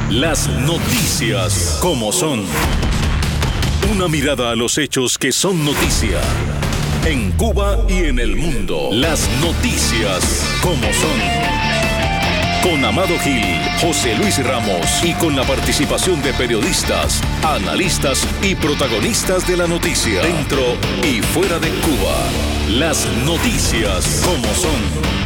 Las noticias como son. Una mirada a los hechos que son noticia. En Cuba y en el mundo. Las noticias como son. Con Amado Gil, José Luis Ramos y con la participación de periodistas, analistas y protagonistas de la noticia. Dentro y fuera de Cuba. Las noticias como son.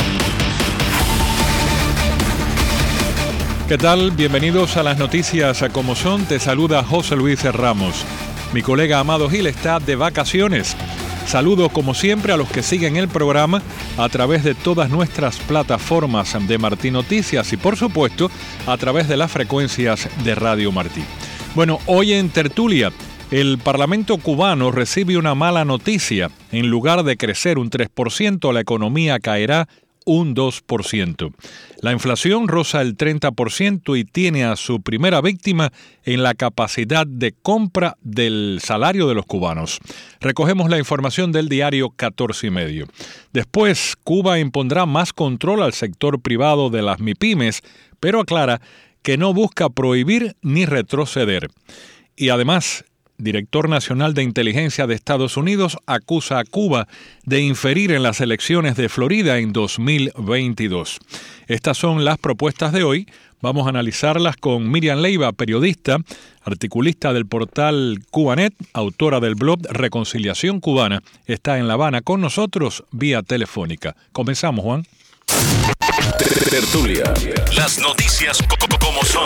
¿Qué tal? Bienvenidos a las noticias como son. Te saluda José Luis Ramos. Mi colega Amado Gil está de vacaciones. Saludo como siempre a los que siguen el programa a través de todas nuestras plataformas de Martí Noticias y por supuesto a través de las frecuencias de Radio Martí. Bueno, hoy en Tertulia, el Parlamento cubano recibe una mala noticia. En lugar de crecer un 3%, la economía caerá un 2%. La inflación roza el 30% y tiene a su primera víctima en la capacidad de compra del salario de los cubanos. Recogemos la información del diario 14 y medio. Después, Cuba impondrá más control al sector privado de las MIPYMES, pero aclara que no busca prohibir ni retroceder. Y además, Director Nacional de Inteligencia de Estados Unidos acusa a Cuba de inferir en las elecciones de Florida en 2022. Estas son las propuestas de hoy. Vamos a analizarlas con Miriam Leiva, periodista, articulista del portal Cubanet, autora del blog Reconciliación Cubana. Está en La Habana con nosotros vía telefónica. Comenzamos, Juan. Tertulia. Las noticias como son.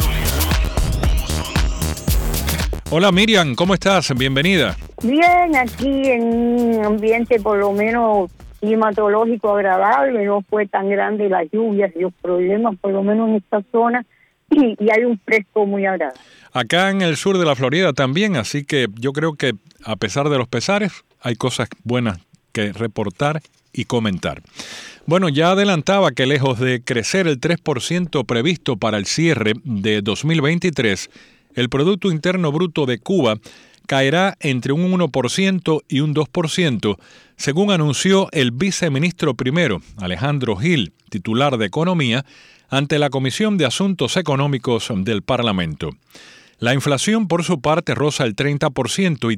Hola Miriam, ¿cómo estás? Bienvenida. Bien, aquí en un ambiente por lo menos climatológico agradable, no fue tan grande las lluvias y los problemas, por lo menos en esta zona, y hay un fresco muy agradable. Acá en el sur de la Florida también, así que yo creo que a pesar de los pesares, hay cosas buenas que reportar y comentar. Bueno, ya adelantaba que lejos de crecer el 3% previsto para el cierre de 2023, el Producto Interno Bruto de Cuba caerá entre un 1% y un 2%, según anunció el viceministro primero, Alejandro Gil, titular de Economía, ante la Comisión de Asuntos Económicos del Parlamento. La inflación, por su parte, roza el 30% y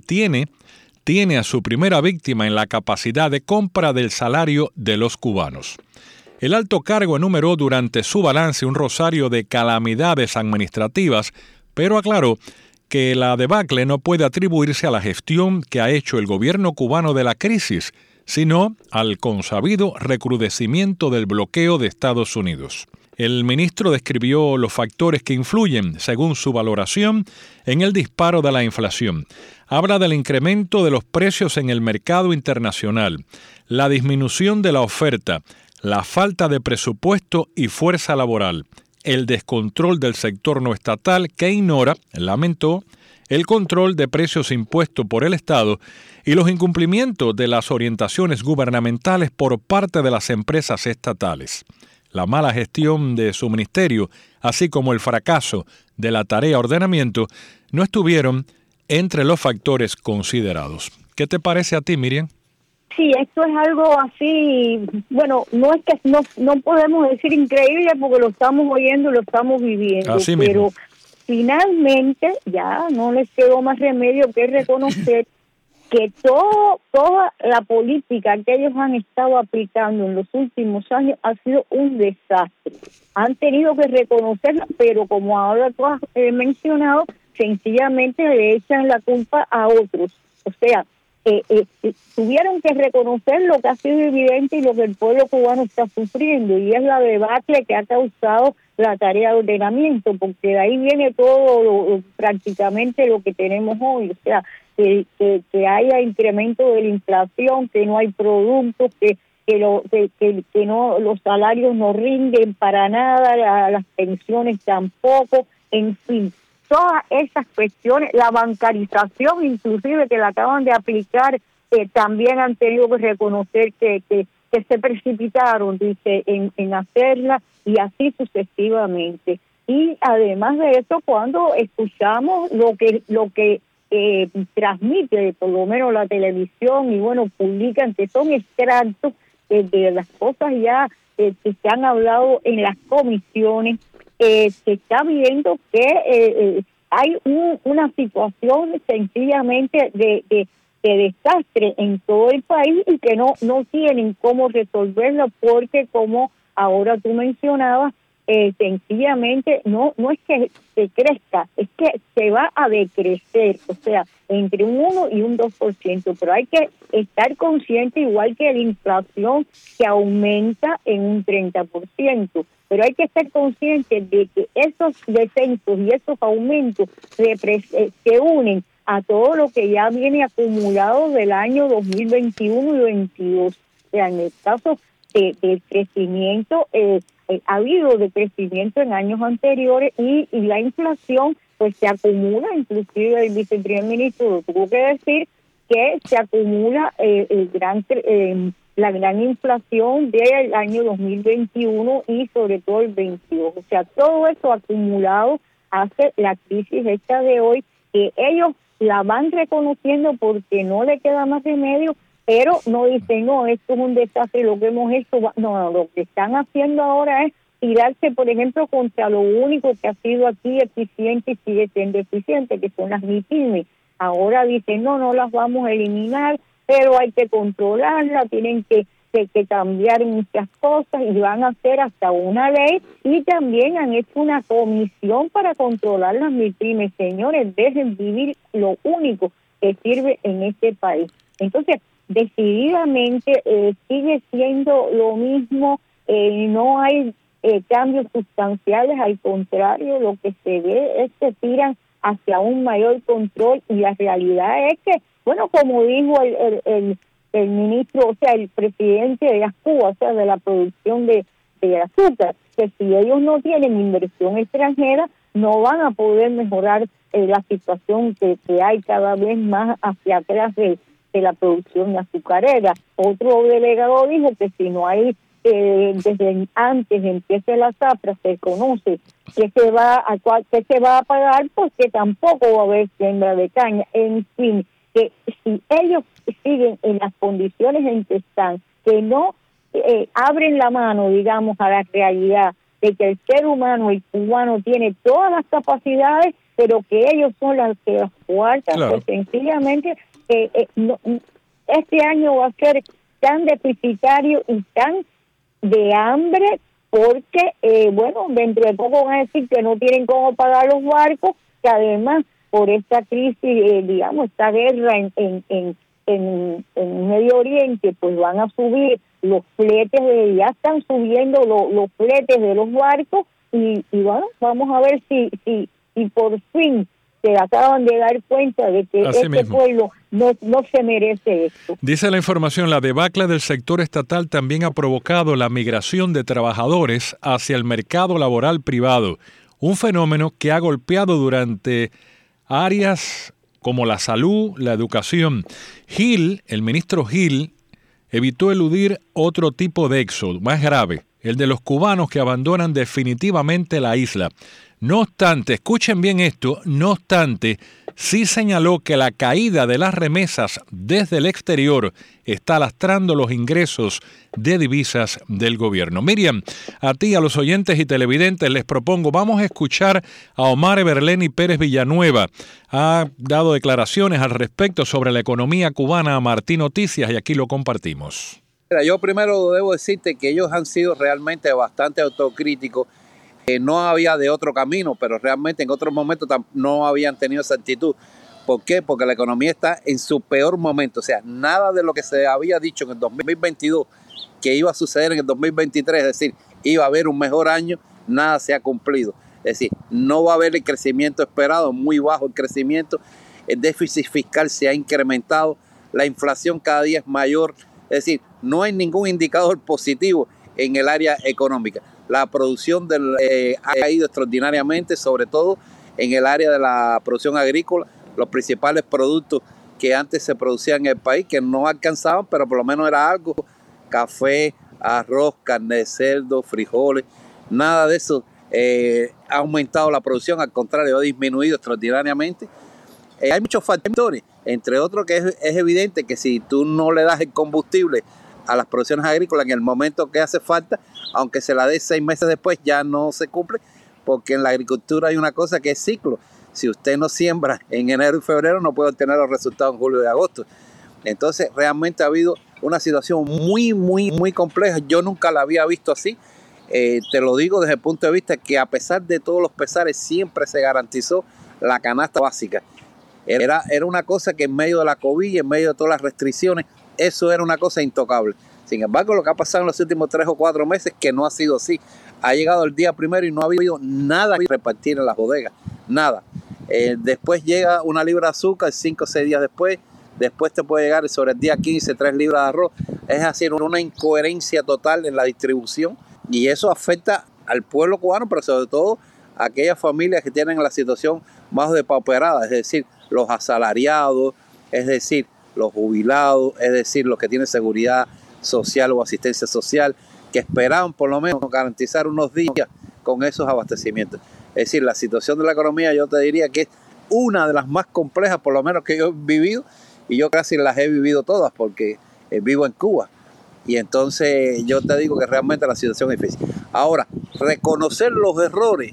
tiene a su primera víctima en la capacidad de compra del salario de los cubanos. El alto cargo enumeró durante su balance un rosario de calamidades administrativas, pero aclaró que la debacle no puede atribuirse a la gestión que ha hecho el gobierno cubano de la crisis, sino al consabido recrudecimiento del bloqueo de Estados Unidos. El ministro describió los factores que influyen, según su valoración, en el disparo de la inflación. Habla del incremento de los precios en el mercado internacional, la disminución de la oferta, la falta de presupuesto y fuerza laboral, el descontrol del sector no estatal que ignora, lamentó, el control de precios impuesto por el Estado y los incumplimientos de las orientaciones gubernamentales por parte de las empresas estatales. La mala gestión de su ministerio, así como el fracaso de la tarea ordenamiento, no estuvieron entre los factores considerados. ¿Qué te parece a ti, Miriam? Sí, esto es algo así, bueno, no es que no podemos decir increíble porque lo estamos oyendo y lo estamos viviendo, así pero mismo. Finalmente ya no les quedó más remedio que reconocer que toda la política que ellos han estado aplicando en los últimos años ha sido un desastre. Han tenido que reconocerla, pero como ahora tú has mencionado, sencillamente le echan la culpa a otros. O sea, tuvieron que reconocer lo que ha sido evidente y lo que el pueblo cubano está sufriendo, y es la debacle que ha causado la tarea de ordenamiento, porque de ahí viene todo prácticamente lo que tenemos hoy. O sea, que haya incremento de la inflación, que no hay productos, que no, los salarios no rinden para nada, las pensiones tampoco, en fin. Todas esas cuestiones, la bancarización inclusive que la acaban de aplicar, también han tenido que reconocer que se precipitaron, dice, en hacerla, y así sucesivamente. Y además de eso, cuando escuchamos lo que transmite por lo menos la televisión y bueno, publican, que son extractos de las cosas ya que se han hablado en las comisiones, se está viendo que hay una situación sencillamente de desastre en todo el país y que no tienen cómo resolverlo, porque como ahora tú mencionabas, sencillamente no es que se crezca, es que se va a decrecer, o sea, entre un 1 y un 2%, pero hay que estar consciente, igual que la inflación que aumenta en un 30%, pero hay que estar consciente de que esos descensos y esos aumentos se unen a todo lo que ya viene acumulado del año 2021 y 2022. O sea, en el caso del crecimiento, ha habido decrecimiento en años anteriores y la inflación pues se acumula, inclusive el viceprimer ministro lo tuvo que decir, que se acumula la gran inflación del año 2021 y sobre todo el 22. O sea, todo eso acumulado hace la crisis esta de hoy, que ellos la van reconociendo porque no le queda más remedio, pero no dicen, no, esto es un desastre, lo que hemos hecho, no, lo que están haciendo ahora es tirarse, por ejemplo, contra lo único que ha sido aquí eficiente y sigue siendo eficiente, que son las MIPYMES. Ahora dicen, no las vamos a eliminar, pero hay que controlarlas, tienen que cambiar muchas cosas y van a hacer hasta una ley, y también han hecho una comisión para controlar las MIPYMES. Señores, dejen vivir lo único que sirve en este país. Entonces, decididamente sigue siendo lo mismo, no hay cambios sustanciales, al contrario, lo que se ve es que tiran hacia un mayor control, y la realidad es que, bueno, como dijo el ministro, o sea, el presidente de Cuba, o sea, de la producción de azúcar, que si ellos no tienen inversión extranjera, no van a poder mejorar la situación que hay cada vez más hacia atrás de la producción azucarera. Otro delegado dijo que si no hay desde antes empiece la zafra, se conoce que se va a pagar, porque tampoco va a haber siembra de caña. En fin, que si ellos siguen en las condiciones en que están, que no abren la mano, digamos, a la realidad de que el ser humano, el cubano, tiene todas las capacidades, pero que ellos son las que las cuartan, claro. Pues sencillamente este año va a ser tan deficitario y tan de hambre, porque, dentro de poco van a decir que no tienen cómo pagar los barcos, que además por esta crisis, esta guerra en Medio Oriente, pues van a subir los fletes, ya están subiendo los fletes de los barcos, y bueno, vamos a ver si por fin se acaban de dar cuenta de que pueblo no se merece esto. Dice la información, la debacle del sector estatal también ha provocado la migración de trabajadores hacia el mercado laboral privado, un fenómeno que ha golpeado durante áreas como la salud, la educación. El ministro Gil, evitó eludir otro tipo de éxodo, más grave, el de los cubanos que abandonan definitivamente la isla. No obstante, escuchen bien esto, no obstante, sí señaló que la caída de las remesas desde el exterior está lastrando los ingresos de divisas del gobierno. Miriam, a ti, a los oyentes y televidentes, les propongo, vamos a escuchar a Omar Everleni Pérez Villanueva. Ha dado declaraciones al respecto sobre la economía cubana a Martín Noticias y aquí lo compartimos. Yo primero debo decirte que ellos han sido realmente bastante autocríticos. No había de otro camino, pero realmente en otros momentos no habían tenido esa actitud. ¿Por qué? Porque la economía está en su peor momento. O sea, nada de lo que se había dicho en el 2022 que iba a suceder en el 2023, es decir, iba a haber un mejor año, nada se ha cumplido. Es decir, no va a haber el crecimiento esperado, muy bajo el crecimiento, el déficit fiscal se ha incrementado, la inflación cada día es mayor, es decir, no hay ningún indicador positivo en el área económica. La producción ha caído extraordinariamente, sobre todo en el área de la producción agrícola, los principales productos que antes se producían en el país, que no alcanzaban, pero por lo menos era algo, café, arroz, carne de cerdo, frijoles, nada de eso ha aumentado la producción, al contrario, ha disminuido extraordinariamente. Hay muchos factores, entre otros que es evidente que si tú no le das el combustible a las producciones agrícolas en el momento que hace falta, aunque se la dé 6 meses después, ya no se cumple, porque en la agricultura hay una cosa que es ciclo. Si usted no siembra en enero y febrero, no puede obtener los resultados en julio y agosto. Entonces, realmente ha habido una situación muy, muy, muy compleja. Yo nunca la había visto así. Te lo digo desde el punto de vista que a pesar de todos los pesares, siempre se garantizó la canasta básica. Era una cosa que en medio de la COVID, en medio de todas las restricciones, eso era una cosa intocable. Sin embargo, lo que ha pasado en los últimos 3 o 4 meses, que no ha sido así. Ha llegado el día primero y no ha habido nada que repartir en las bodegas. Nada. Después llega una libra de azúcar 5 o 6 días después. Después te puede llegar sobre el día 15 3 libras de arroz. Es decir, una incoherencia total en la distribución. Y eso afecta al pueblo cubano, pero sobre todo a aquellas familias que tienen la situación más depauperada. Es decir, los asalariados, es decir, los jubilados, es decir, los que tienen seguridad social o asistencia social, que esperaban por lo menos garantizar unos días con esos abastecimientos. Es decir, la situación de la economía yo te diría que es una de las más complejas, por lo menos que yo he vivido, y yo casi las he vivido todas porque vivo en Cuba. Y entonces yo te digo que realmente la situación es difícil. Ahora, reconocer los errores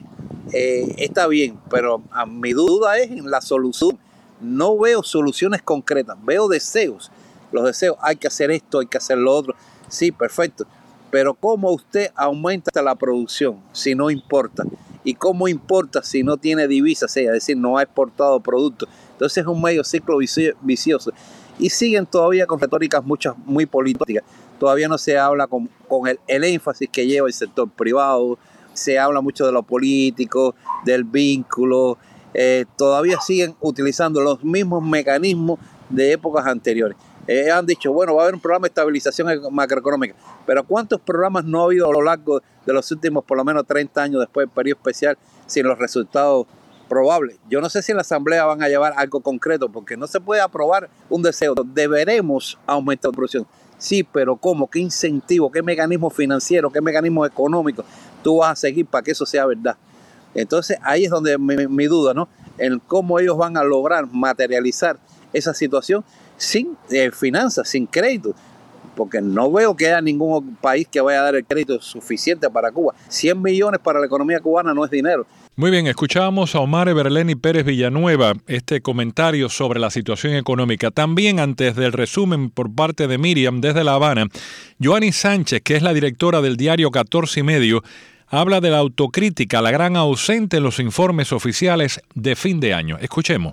está bien, pero a mi duda es en la solución. No veo soluciones concretas, veo deseos. Los deseos, hay que hacer esto, hay que hacer lo otro. Sí, perfecto. Pero ¿cómo usted aumenta la producción si no importa? ¿Y cómo importa si no tiene divisas? Es decir, no ha exportado productos. Entonces es un medio ciclo vicioso. Y siguen todavía con retóricas muy políticas. Todavía no se habla con el énfasis que lleva el sector privado. Se habla mucho de lo político, del vínculo. Todavía siguen utilizando los mismos mecanismos de épocas anteriores. Han dicho, bueno, va a haber un programa de estabilización macroeconómica, pero ¿cuántos programas no ha habido a lo largo de los últimos por lo menos 30 años después del periodo especial sin los resultados probables? Yo no sé si en la Asamblea van a llevar algo concreto, porque no se puede aprobar un deseo. Deberemos aumentar la producción. Sí, pero ¿cómo? ¿Qué incentivo? ¿Qué mecanismo financiero? ¿Qué mecanismo económico tú vas a seguir para que eso sea verdad? Entonces ahí es donde mi duda, ¿no? En cómo ellos van a lograr materializar esa situación sin finanzas, sin crédito, porque no veo que haya ningún país que vaya a dar el crédito suficiente para Cuba. 100 millones para la economía cubana no es dinero. Muy bien, escuchábamos a Omar Everleni Pérez Villanueva este comentario sobre la situación económica. También antes del resumen por parte de Miriam desde La Habana, Joanny Sánchez, que es la directora del diario 14 y Medio, habla de la autocrítica, la gran ausente en los informes oficiales de fin de año. Escuchemos.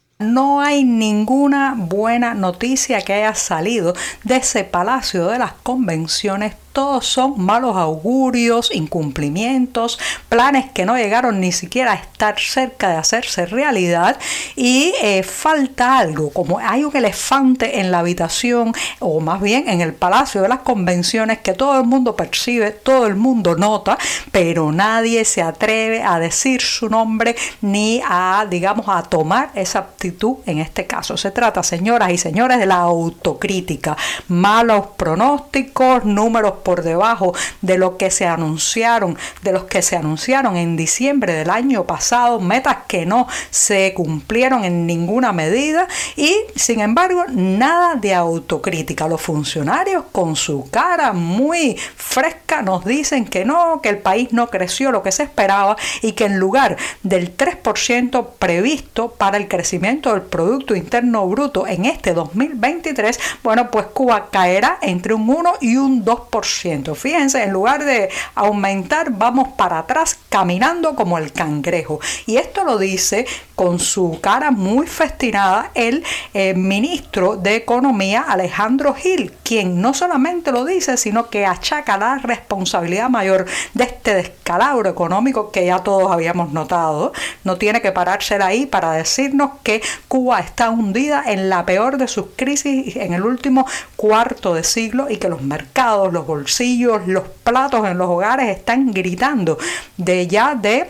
No hay ninguna buena noticia que haya salido de ese Palacio de las Convenciones. Todos son malos augurios, incumplimientos, planes que no llegaron ni siquiera a estar cerca de hacerse realidad y falta algo, como hay un elefante en la habitación o más bien en el Palacio de las Convenciones que todo el mundo percibe, todo el mundo nota, pero nadie se atreve a decir su nombre ni a, digamos, a tomar esa actitud en este caso. Se trata, señoras y señores, de la autocrítica, malos pronósticos, números por debajo de lo que se anunciaron, de los que se anunciaron en diciembre del año pasado, metas que no se cumplieron en ninguna medida y sin embargo nada de autocrítica. Los funcionarios con su cara muy fresca nos dicen que no, que el país no creció lo que se esperaba y que en lugar del 3% previsto para el crecimiento del Producto Interno Bruto en este 2023, bueno, pues Cuba caerá entre un 1 y un 2%. Fíjense, en lugar de aumentar, vamos para atrás caminando como el cangrejo. Y esto lo dice con su cara muy festinada el ministro de Economía, Alejandro Gil, quien no solamente lo dice, sino que achaca la responsabilidad mayor de este descalabro económico que ya todos habíamos notado. No tiene que pararse ahí para decirnos que Cuba está hundida en la peor de sus crisis en el último cuarto de siglo y que los mercados, los bolsillos, los platos en los hogares están gritando de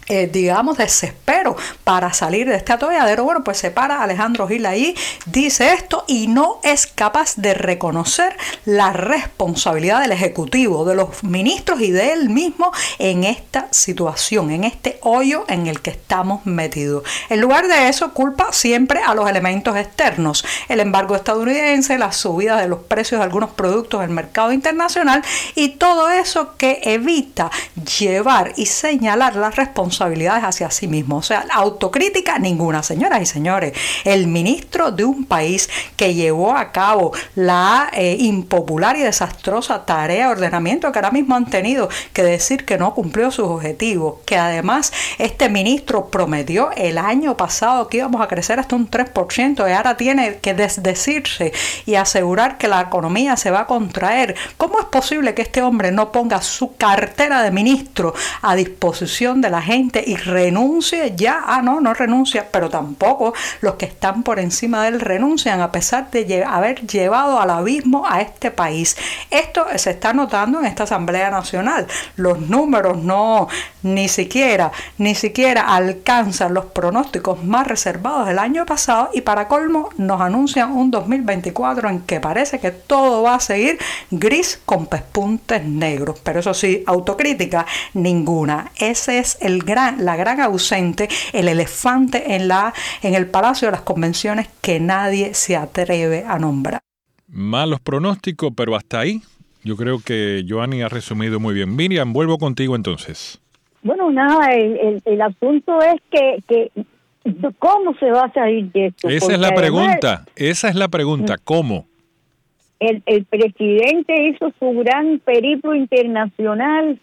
digamos, desespero para salir de este atolladero. Bueno, pues se para Alejandro Gil ahí, dice esto y no es capaz de reconocer la responsabilidad del Ejecutivo, de los ministros y de él mismo en esta situación, en este hoyo en el que estamos metidos. En lugar de eso, culpa siempre a los elementos externos, el embargo estadounidense, las subidas de los precios de algunos productos del mercado internacional y todo eso que evita llevar y señalar las responsabilidades hacia sí mismo. O sea, autocrítica ninguna. Señoras y señores, el ministro de un país que llevó a cabo la impopular y desastrosa tarea de ordenamiento que ahora mismo han tenido que decir que no cumplió sus objetivos, que además este ministro prometió el año pasado que íbamos a crecer hasta un 3% y ahora tiene que desdecirse y asegurar que la economía se va a contraer. ¿Cómo es posible que este hombre no ponga su cartera de ministro a disposición de la gente y renuncie ya? No renuncia, pero tampoco los que están por encima de él renuncian, a pesar de haber llevado al abismo a este país. Esto se está notando en esta Asamblea Nacional. Los números ni siquiera alcanzan los pronósticos más reservados del año pasado y para colmo nos anuncian un 2024 en que parece que todo va a seguir gris con pespuntes negros. Pero eso sí, autocrítica ninguna. Ese es la gran ausente, el elefante en el Palacio de las Convenciones que nadie se atreve a nombrar. Malos pronósticos, pero hasta ahí yo creo que Joanny ha resumido muy bien. Miriam, vuelvo contigo entonces. Bueno, nada, el asunto es que ¿cómo se va a salir de esto? Esa es la pregunta, ¿cómo? El presidente hizo su gran periplo internacional,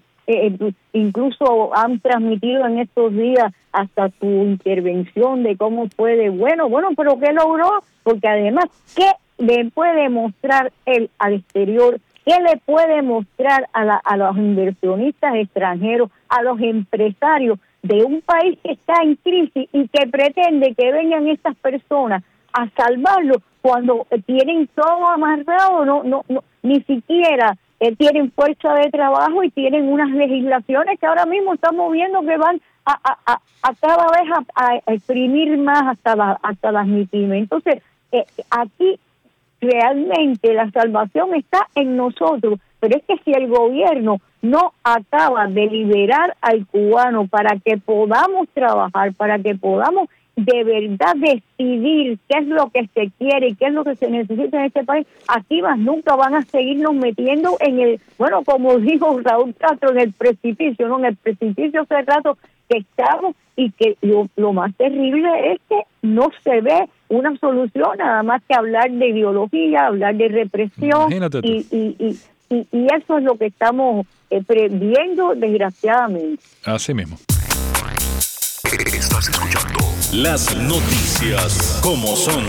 incluso han transmitido en estos días hasta su intervención de cómo fue bueno, pero ¿qué logró? Porque además, ¿qué le puede mostrar él al exterior? ¿Qué le puede mostrar a los inversionistas extranjeros, a los empresarios de un país que está en crisis y que pretende que vengan estas personas a salvarlo cuando tienen todo amarrado? No, ni siquiera tienen fuerza de trabajo y tienen unas legislaciones que ahora mismo estamos viendo que van a cada vez a exprimir más hasta las MIPYMES. Entonces, aquí realmente la salvación está en nosotros, pero es que si el gobierno no acaba de liberar al cubano para que podamos trabajar, para que podamos de verdad decidir qué es lo que se quiere y qué es lo que se necesita en este país, aquí más nunca van a seguirnos metiendo como dijo Raúl Castro, en el precipicio, en el precipicio hace rato que estamos, y que lo más terrible es que no se ve una solución, nada más que hablar de ideología, hablar de represión, y eso es lo que estamos viendo, desgraciadamente. Así mismo. Estás escuchando las noticias como son.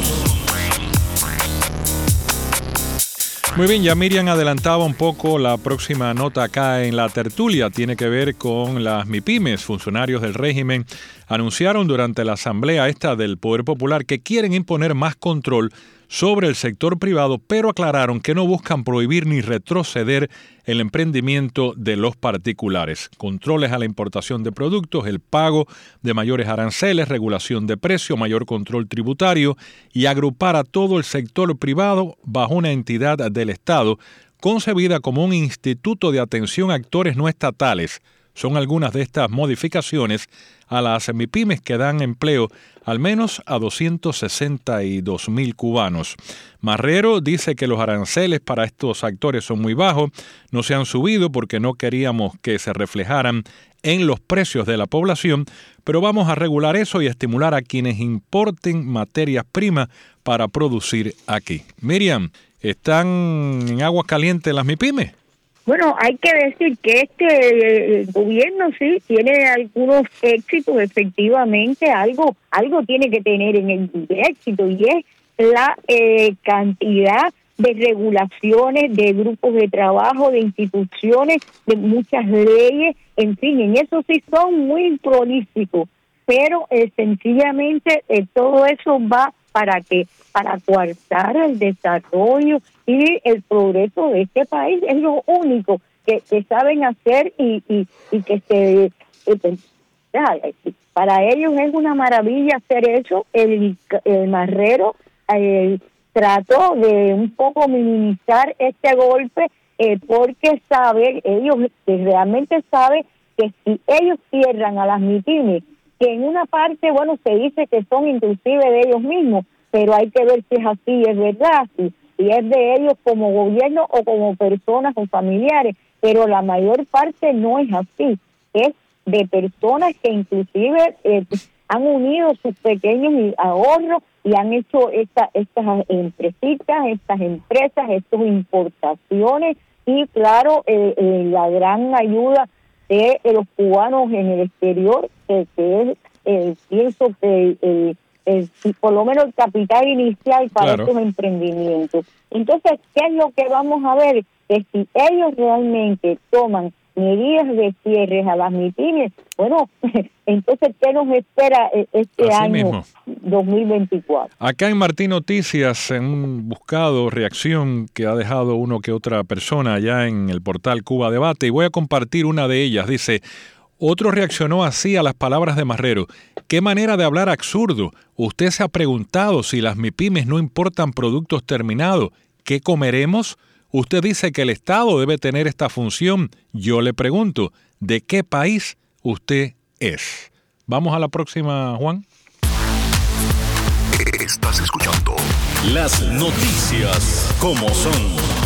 Muy bien, ya Miriam adelantaba un poco la próxima nota acá en la tertulia. Tiene que ver con las MIPYMES. Funcionarios del régimen anunciaron durante la asamblea del Poder Popular que quieren imponer más control sobre el sector privado, pero aclararon que no buscan prohibir ni retroceder el emprendimiento de los particulares. Controles a la importación de productos, el pago de mayores aranceles, regulación de precios, mayor control tributario y agrupar a todo el sector privado bajo una entidad del Estado concebida como un instituto de atención a actores no estatales. Son algunas de estas modificaciones a las MIPYMES que dan empleo al menos a 262,000 cubanos. Marrero dice que los aranceles para estos actores son muy bajos, no se han subido porque no queríamos que se reflejaran en los precios de la población, pero vamos a regular eso y a estimular a quienes importen materias primas para producir aquí. Miriam, ¿están en agua caliente las MIPYMES? Bueno, hay que decir que este gobierno sí tiene algunos éxitos, efectivamente, algo tiene que tener en el éxito, y es la cantidad de regulaciones, de grupos de trabajo, de instituciones, de muchas leyes, en fin, en eso sí son muy prolíficos, pero sencillamente todo eso va ¿para qué? Para coartar el desarrollo y el progreso de este país. Es lo único que saben hacer y que se para ellos es una maravilla hacer eso. El Marrero trató de un poco minimizar este golpe porque ellos realmente saben que si ellos cierran a las MIPYMES, que en una parte, bueno, se dice que son inclusive de ellos mismos, pero hay que ver si es así, es verdad, si es de ellos como gobierno o como personas o familiares, pero la mayor parte no es así, es de personas que inclusive han unido sus pequeños ahorros y han hecho estas empresitas, estas empresas, estas importaciones y claro, la gran ayuda de los cubanos en el exterior, que es, pienso que por lo menos el capital inicial para estos emprendimientos. Entonces, ¿qué es lo que vamos a ver? Que si ellos realmente toman medidas de cierre a las MIPYMES, bueno, entonces, ¿qué nos espera este Así año mismo. 2024? Acá en Martín Noticias, en un buscado reacción que ha dejado uno que otra persona allá en el portal Cuba Debate, y voy a compartir una de ellas. Dice: otro reaccionó así a las palabras de Marrero. ¿Qué manera de hablar absurdo? ¿Usted se ha preguntado si las MIPYMES no importan productos terminados? ¿Qué comeremos? Usted dice que el Estado debe tener esta función. Yo le pregunto, ¿de qué país usted es? Vamos a la próxima, Juan. Estás escuchando las noticias como son.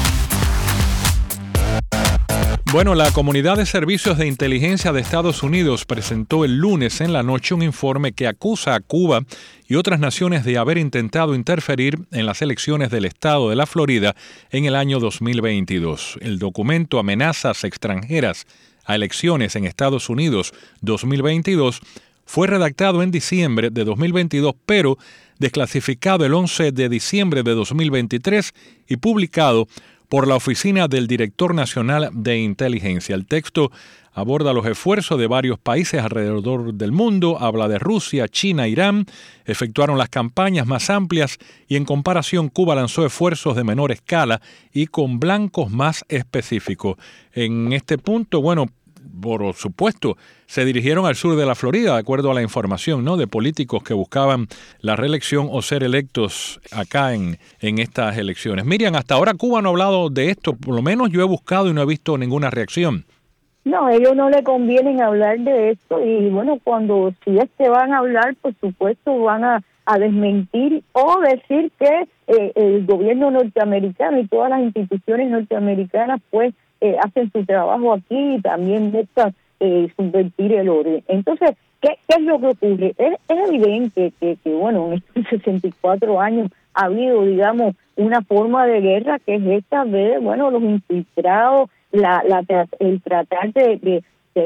Bueno, la Comunidad de Servicios de Inteligencia de Estados Unidos presentó el lunes en la noche un informe que acusa a Cuba y otras naciones de haber intentado interferir en las elecciones del estado de la Florida en el año 2022. El documento Amenazas extranjeras a elecciones en Estados Unidos 2022 fue redactado en diciembre de 2022, pero desclasificado el 11 de diciembre de 2023 y publicado por la Oficina del Director Nacional de Inteligencia. El texto aborda los esfuerzos de varios países alrededor del mundo, habla de Rusia, China, Irán, efectuaron las campañas más amplias y en comparación Cuba lanzó esfuerzos de menor escala y con blancos más específicos. En este punto, bueno, por supuesto, se dirigieron al sur de la Florida, de acuerdo a la información, ¿no?, de políticos que buscaban la reelección o ser electos acá en estas elecciones. Miriam, hasta ahora Cuba no ha hablado de esto, por lo menos yo he buscado y no he visto ninguna reacción. No, a ellos no le convienen hablar de esto y bueno, cuando si es que van a hablar, por supuesto van a desmentir o decir que el gobierno norteamericano y todas las instituciones norteamericanas pues hacen su trabajo aquí y también buscan subvertir el orden. Entonces, ¿qué es lo que ocurre? Es evidente que bueno, en estos 64 años ha habido, digamos, una forma de guerra que es esta de, bueno, los infiltrados, el tratar de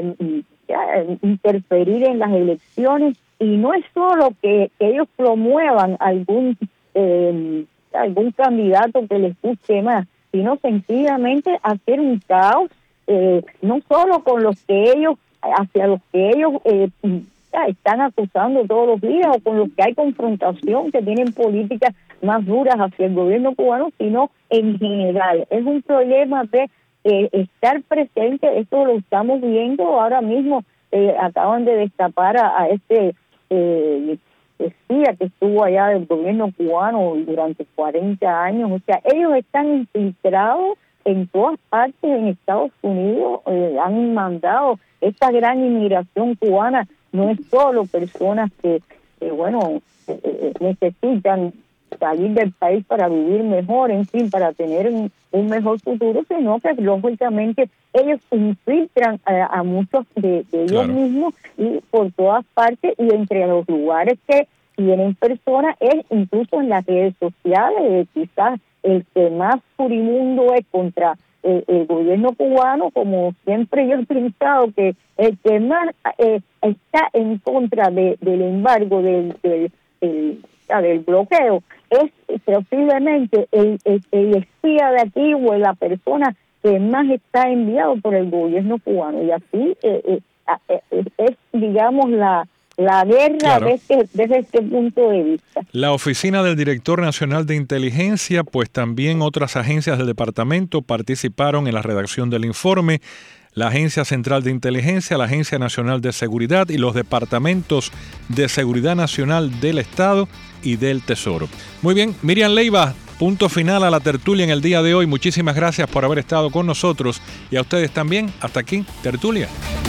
interferir en las elecciones, y no es solo que ellos promuevan algún candidato que les guste más, sino sencillamente hacer un caos, no solo con hacia los que ellos están acusando todos los días, o con los que hay confrontación, que tienen políticas más duras hacia el gobierno cubano, sino en general. Es un problema de estar presente. Esto lo estamos viendo ahora mismo. Acaban de destapar a este espía que estuvo allá del gobierno cubano durante 40 años. O sea, ellos están infiltrados en todas partes en Estados Unidos, han mandado esta gran inmigración cubana. No es solo personas que necesitan salir del país para vivir mejor, en fin, para tener un mejor futuro, sino que lógicamente ellos infiltran a muchos de ellos mismos y por todas partes, y entre los lugares que tienen personas es incluso en las redes sociales. Quizás el que más furibundo es contra el gobierno cubano, como siempre yo he pensado que el que más está en contra del embargo, del bloqueo, es posiblemente el espía de aquí o la persona que más está enviado por el gobierno cubano. Y así es, digamos, la guerra, claro, desde este punto de vista. La Oficina del Director Nacional de Inteligencia, pues también otras agencias del departamento participaron en la redacción del informe. la Agencia Central de Inteligencia, la Agencia Nacional de Seguridad y los departamentos de Seguridad Nacional del Estado y del Tesoro. Muy bien, Miriam Leiva, punto final a la tertulia en el día de hoy. Muchísimas gracias por haber estado con nosotros y a ustedes también. Hasta aquí, tertulia.